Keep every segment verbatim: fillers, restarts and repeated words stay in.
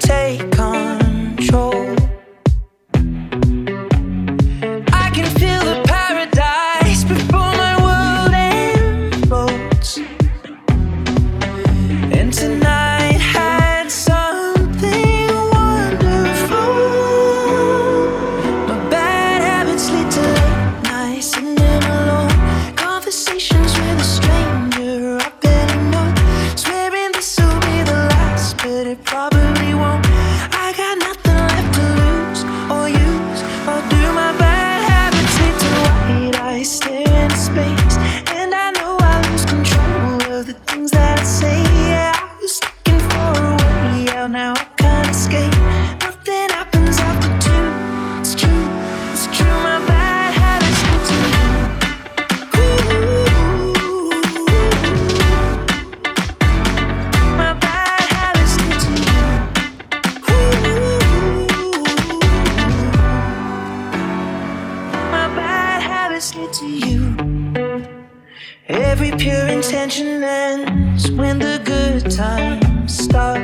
take control. I can feel the paradise before my world implodes. And tonight had something wonderful. My bad habits lead to late nights and then alone conversations with a stranger I barely know. Swearing this will be the last, but it probably won't. I got nothing left to lose or use or do. My bad habits lead to white eyes stare into space, and I know I lose control of the things that I say. Yeah, I was looking for a way out, now I can't escape. Nothing happens after two. It's true, it's true. My bad habits lead to you. My bad habits lead to you. My bad habits lead to you. Every pure intention ends when the good times start.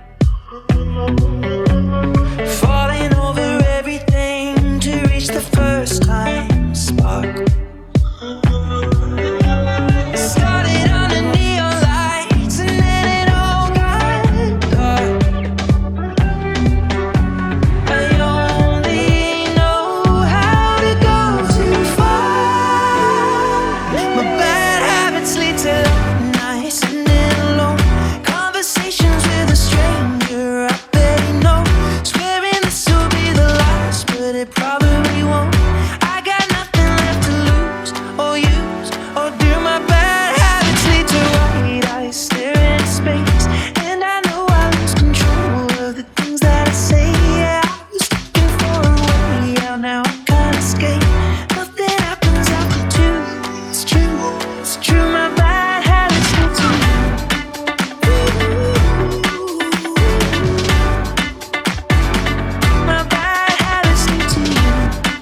Falling over everything to reach the first time spark. Started under neon lights and then it all got dark. I only know how to go too far. My bad habits lead to late nights and then alone conversations with a stranger I barely know. Swearing this will be the last, but it probably won't. I got nothing left to lose or use or do. My bad habits lead to white eyes stare into space, and I know I lose control of the things that I say. Yeah, I was looking for a way out, now I can't escape. Nothing happens after two. It's true, it's true. My bad habits lead to you. My bad habits lead to you.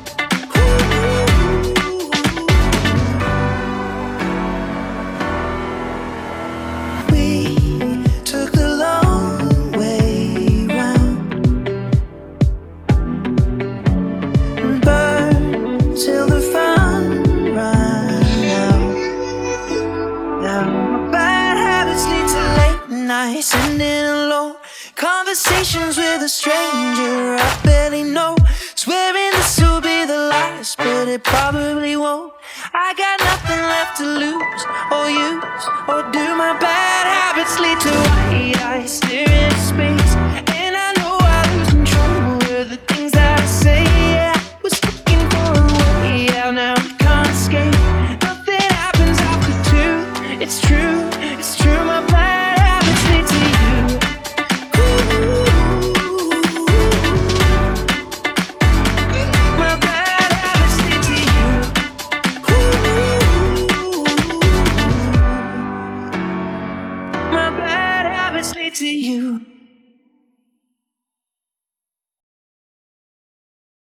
We took the long way round and burned till the fun ran out. Now my bad habits lead to late nights and then alone conversations with a stranger I barely know. Swearing this will be the last, but it probably won't. I got nothing left to lose or use or do. My bad habits lead to white eyes stare into space,